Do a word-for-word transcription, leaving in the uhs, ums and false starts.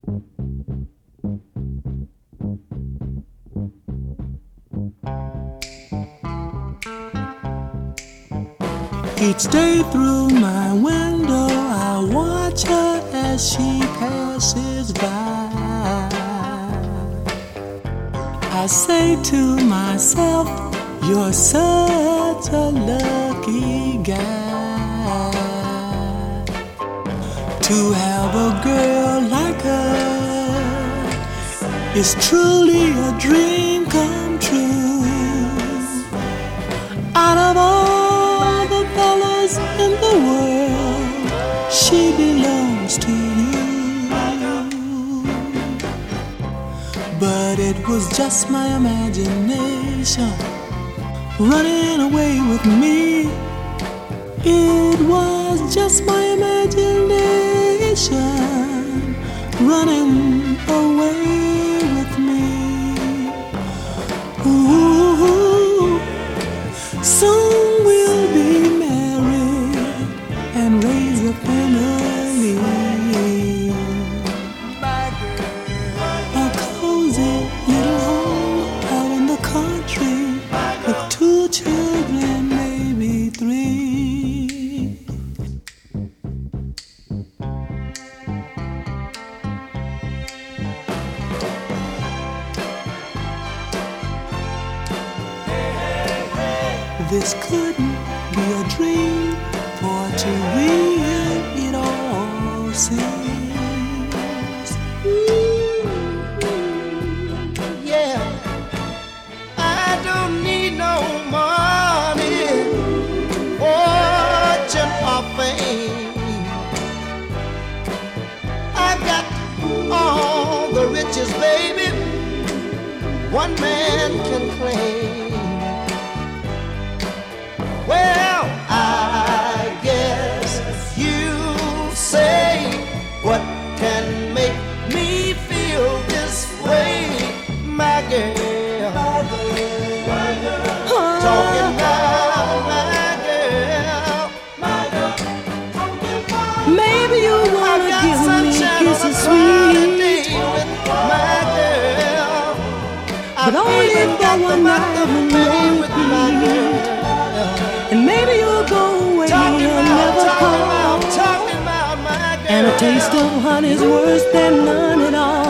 Each day through my window I watch her as she passes by. I say to myself, you're such a lucky guy to have a girl like her. Is truly a dream come true. Out of all the fellas in the world, she belongs to you. But it was just my imagination running away with me. It was just my imagination running away with me. Ooh, soon we'll be married and raise a family. A cozy little home out in the country with two children, maybe three. This couldn't be a dream, for to real it all seems. Yeah, I don't need no money, fortune or fame. I got all the riches, baby, one man can claim. Well, I guess you say, what can make me feel this way, my girl? My girl, my girl. Talking about my girl, my girl. Maybe you wanna give me kisses sweet, my girl. but only for one night alone with my girl. And maybe you'll go away and never come. And a taste of honey's worse than none at all.